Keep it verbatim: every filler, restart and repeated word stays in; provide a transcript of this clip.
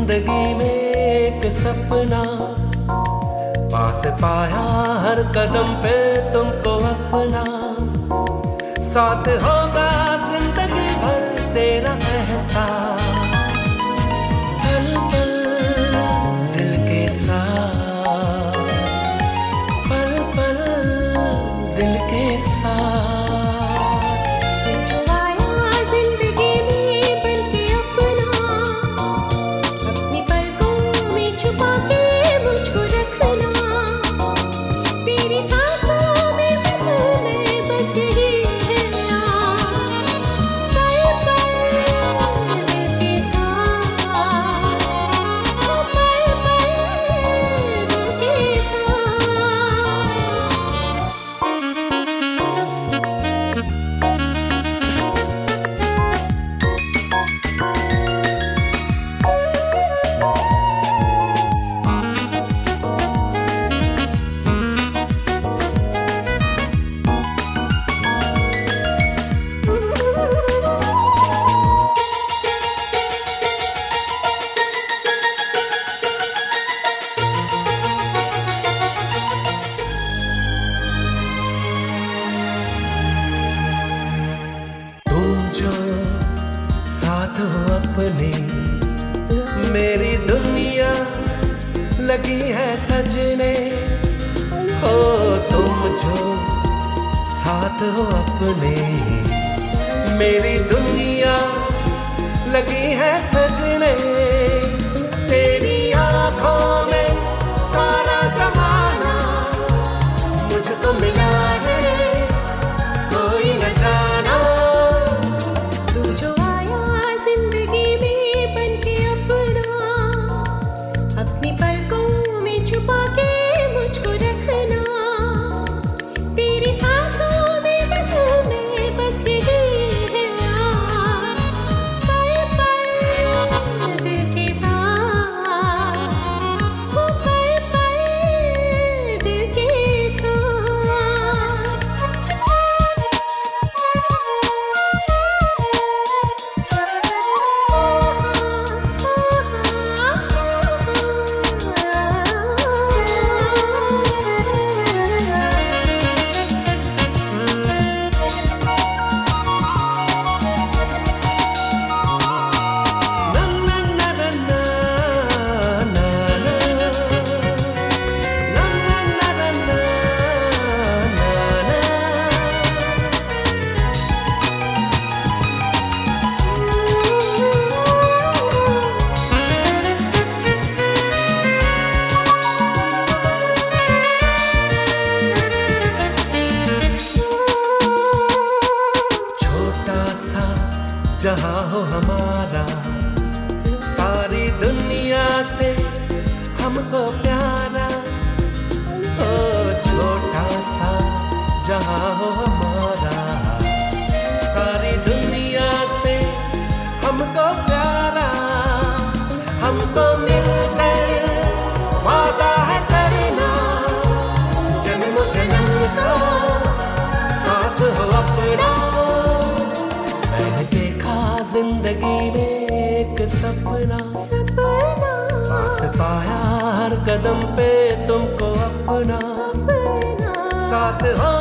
जिंदगी में एक सपना, पास पाया हर कदम पे तुमको अपना, साथ होगा जिंदगी भर तेरा एहसास, पल पल दिल के साथ, पल पल दिल के साथ। जो साथ हो अपने, मेरी दुनिया लगी है सजने, हो तुम जो साथ हो अपने, मेरी दुनिया लगी है सजने, तेरी आँखों में सारा ज़माना मुझको मिला है, कोई न जाना। अपनी पलकों में छुपा के मुझको रखना, तेरी सांसों में बसों में बस यही है आस, पल पल दिल के साथ, वो पल पल दिल के साथ। जहाँ हो हमारा, सारी दुनिया से हमको प्यारा, ओ छोटा सा जहाँ हो हमारा, सारी दुनिया से हमको प्यारा, हमको मिलकर वादा है करना, जन्म जन्म का साथ हो अपना। जिंदगी में एक सपना, सपना पास पाया हर कदम पे तुमको अपना, अपना साथ हो